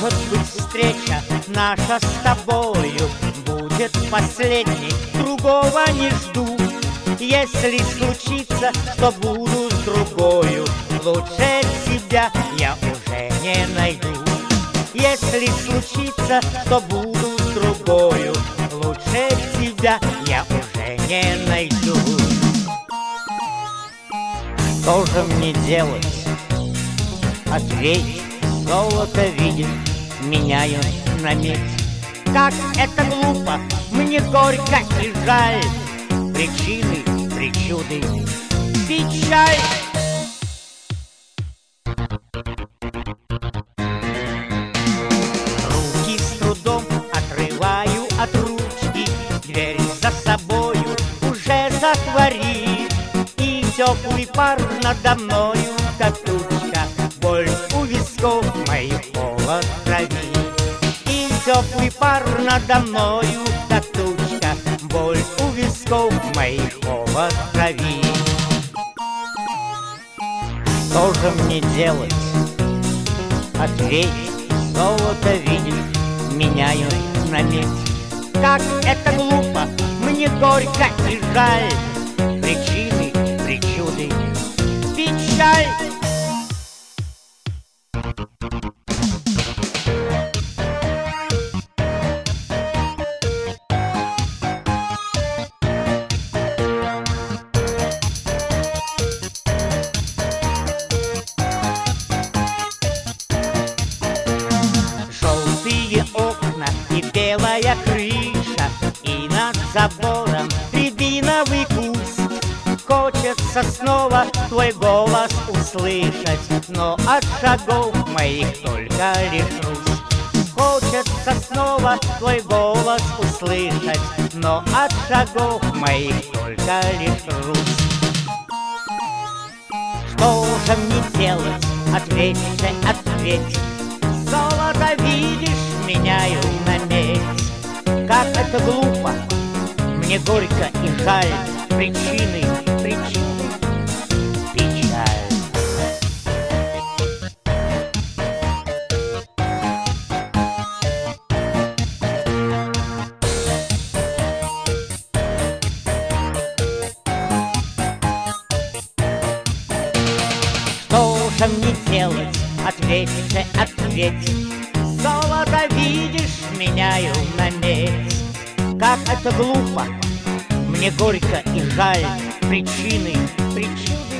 Может быть, встреча наша с тобою будет последней, другого не жду. Если случится, что буду с другою, лучше тебя я уже не найду. Если случится, что буду с другою, лучше тебя я уже не найду. Что же мне делать? Ответь, золото видишь, меняю на медь. Как это глупо, мне горько и жаль, причины, причуды, печаль. Руки с трудом отрываю от ручки, дверь за собою уже затвори. И теплый пар надо мною, как тучка, боль у висков моих, холод крови. И теплый пар надо мною, как тучка, боль у висков моих, холод крови. Что же мне делать? Ответь, золото видишь, меняю на медь. Как это глупо, мне горько и жаль, причины, причуды, печаль. Желтые окна и белая крыша, и над забором рябиновый куст. Хочется снова твой голос услышать, но от шагов моих только лишь хруст. Хочется снова твой голос услышать, но от шагов моих только лишь хруст. Что же мне делать? Ответь же, ответь. Золото видишь, меняю на медь. Как это глупо, мне горько и жаль, причины, причины, печаль. Что же мне делать? Ответь же, ответь. Золото видишь, меняю на медь. Как это глупо, мне горько и жаль, причины, причины.